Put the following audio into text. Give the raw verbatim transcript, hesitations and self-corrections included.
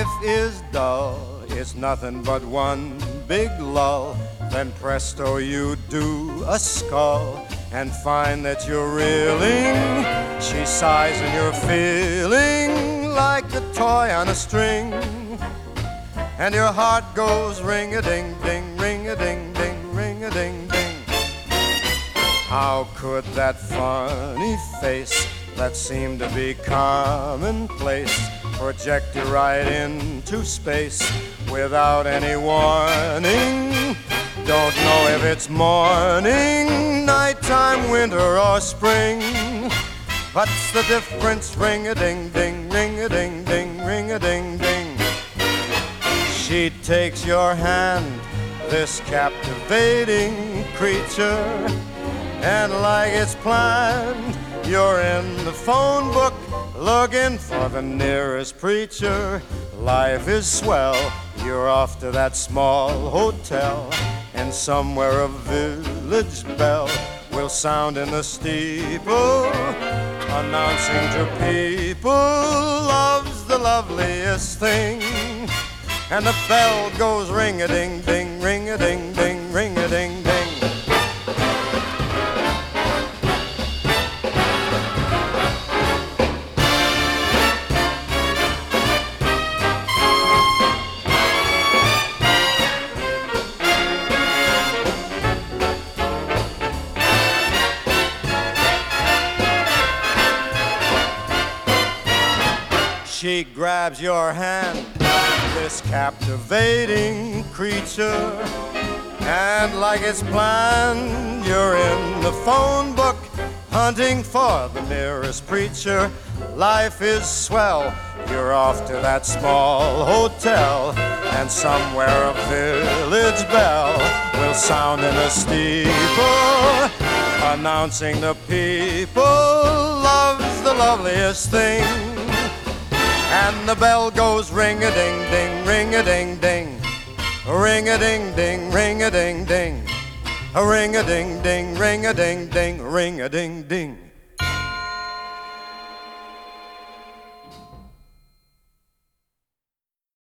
life is dull, it's nothing but one big lull. Then presto, you do a skull and find that you're reeling. She sighs and you're feeling like a toy on a string. And your heart goes ring-a-ding-ding, ring-a-ding-ding, ring-a-ding-ding. How could that funny face that seemed to be commonplace project you right into space without any warning? Don't know if it's morning, nighttime, winter, or spring. What's the difference? Ring-a-ding-ding, ring-a-ding-ding, ring-a-ding-ding. She takes your hand, this captivating creature, and like it's planned, you're in the phone book looking for the nearest preacher. Life is swell, you're off to that small hotel, and somewhere a village bell will sound in the steeple, announcing to people love's the loveliest thing. And the bell goes ring-a-ding-ding, ring-a-ding-ding, ring-a-ding-ding. She grabs your hand, this captivating creature, and like it's planned, you're in the phone book hunting for the nearest preacher. Life is swell, you're off to that small hotel, and somewhere a village bell will sound in a steeple, announcing to people love's the loveliest thing. And the bell goes ring-a-ding-ding, ring-a-ding-ding, ring-a-ding-ding, ring-a-ding-ding, ring-a-ding-ding, ring-a-ding-ding, ring-a-ding-ding.